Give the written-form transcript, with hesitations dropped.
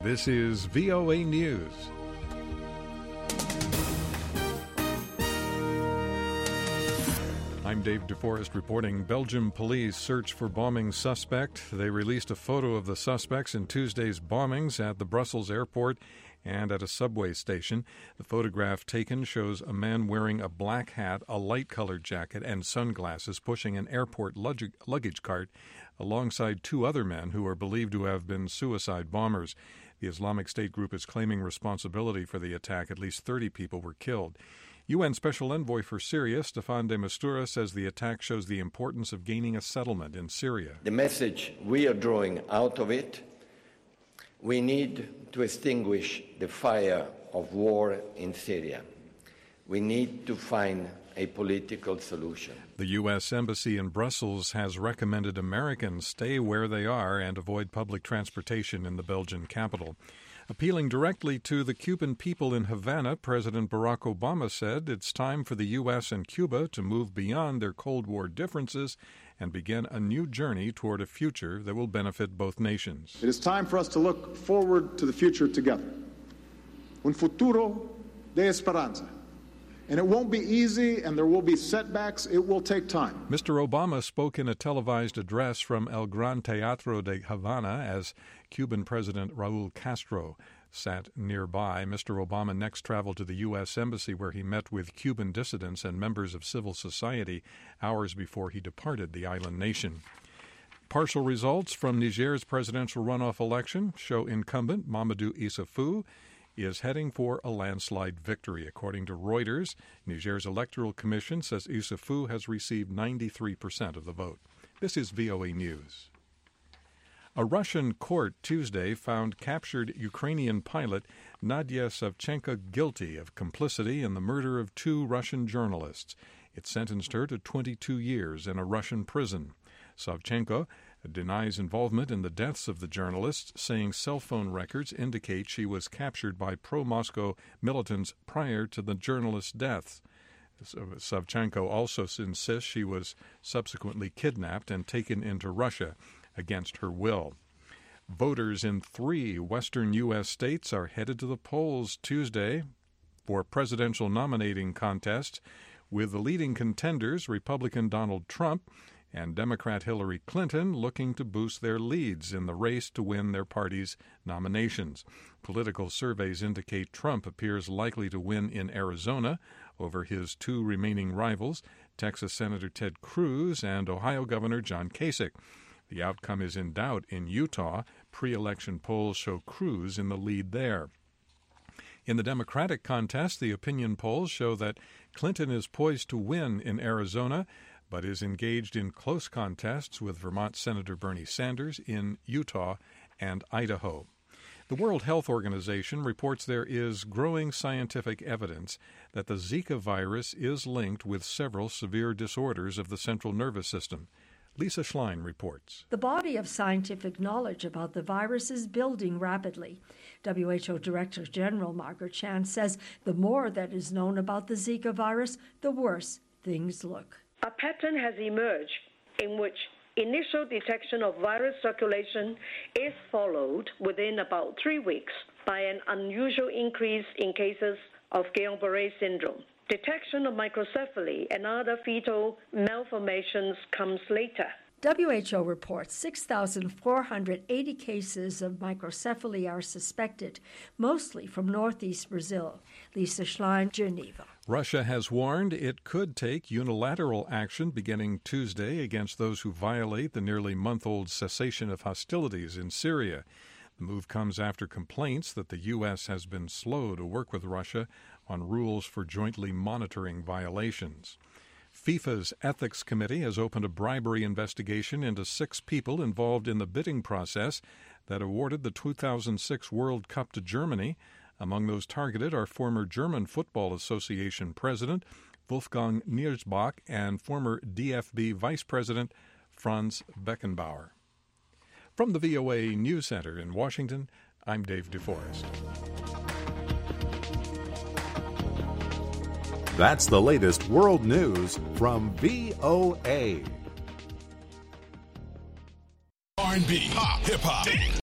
This is VOA News. I'm Dave DeForest reporting. Belgium police search for bombing suspect. They released a photo of the suspects in Tuesday's bombings at the Brussels airport and at a subway station. The photograph taken shows a man wearing a black hat, a light-colored jacket, and sunglasses pushing an airport luggage cart alongside two other men who are believed to have been suicide bombers. The Islamic State group is claiming responsibility for the attack. At least 30 people were killed. UN Special Envoy for Syria, Staffan de Mistura, says the attack shows the importance of gaining a settlement in Syria. The message we are drawing out of it: we need to extinguish the fire of war in Syria. We need to find a political solution. The U.S. Embassy in Brussels has recommended Americans stay where they are and avoid public transportation in the Belgian capital. Appealing directly to the Cuban people in Havana, President Barack Obama said it's time for the U.S. and Cuba to move beyond their Cold War differences and begin a new journey toward a future that will benefit both nations. It is time for us to look forward to the future together. Un futuro de esperanza. And it won't be easy, and there will be setbacks. It will take time. Mr. Obama spoke in a televised address from El Gran Teatro de Havana as Cuban President Raul Castro sat nearby. Mr. Obama next traveled to the U.S. Embassy, where he met with Cuban dissidents and members of civil society hours before he departed the island nation. Partial results from Niger's presidential runoff election show incumbent Mamadou Issoufou is heading for a landslide victory. According to Reuters, Niger's Electoral Commission says Issoufou has received 93% of the vote. This is VOA News. A Russian court Tuesday found captured Ukrainian pilot Nadia Savchenko guilty of complicity in the murder of two Russian journalists. It sentenced her to 22 years in a Russian prison. Savchenko denies involvement in the deaths of the journalists, saying cell phone records indicate she was captured by pro-Moscow militants prior to the journalists' deaths. Savchenko also insists she was subsequently kidnapped and taken into Russia against her will. Voters in 3 western U.S. states are headed to the polls Tuesday for presidential nominating contests, with the leading contenders, Republican Donald Trump and Democrat Hillary Clinton, looking to boost their leads in the race to win their party's nominations. Political surveys indicate Trump appears likely to win in Arizona over his two remaining rivals, Texas Senator Ted Cruz and Ohio Governor John Kasich. The outcome is in doubt in Utah. Pre-election polls show Cruz in the lead there. In the Democratic contest, the opinion polls show that Clinton is poised to win in Arizona, but is engaged in close contests with Vermont Senator Bernie Sanders in Utah and Idaho. The World Health Organization reports there is growing scientific evidence that the Zika virus is linked with several severe disorders of the central nervous system. Lisa Schlein reports. The body of scientific knowledge about the virus is building rapidly. WHO Director General Margaret Chan says the more that is known about the Zika virus, the worse things look. A pattern has emerged in which initial detection of virus circulation is followed within about 3 weeks by an unusual increase in cases of Guillain-Barré syndrome. Detection of microcephaly and other fetal malformations comes later. WHO reports 6,480 cases of microcephaly are suspected, mostly from northeast Brazil. Lisa Schlein, Geneva. Russia has warned it could take unilateral action beginning Tuesday against those who violate the nearly month-old cessation of hostilities in Syria. The move comes after complaints that the U.S. has been slow to work with Russia on rules for jointly monitoring violations. FIFA's Ethics Committee has opened a bribery investigation into 6 people involved in the bidding process that awarded the 2006 World Cup to Germany. Among those targeted are former German Football Association President Wolfgang Niersbach and former DFB Vice President Franz Beckenbauer. From the VOA News Center in Washington, I'm Dave DeForest. That's the latest world news from VOA. R&B, pop, hip-hop,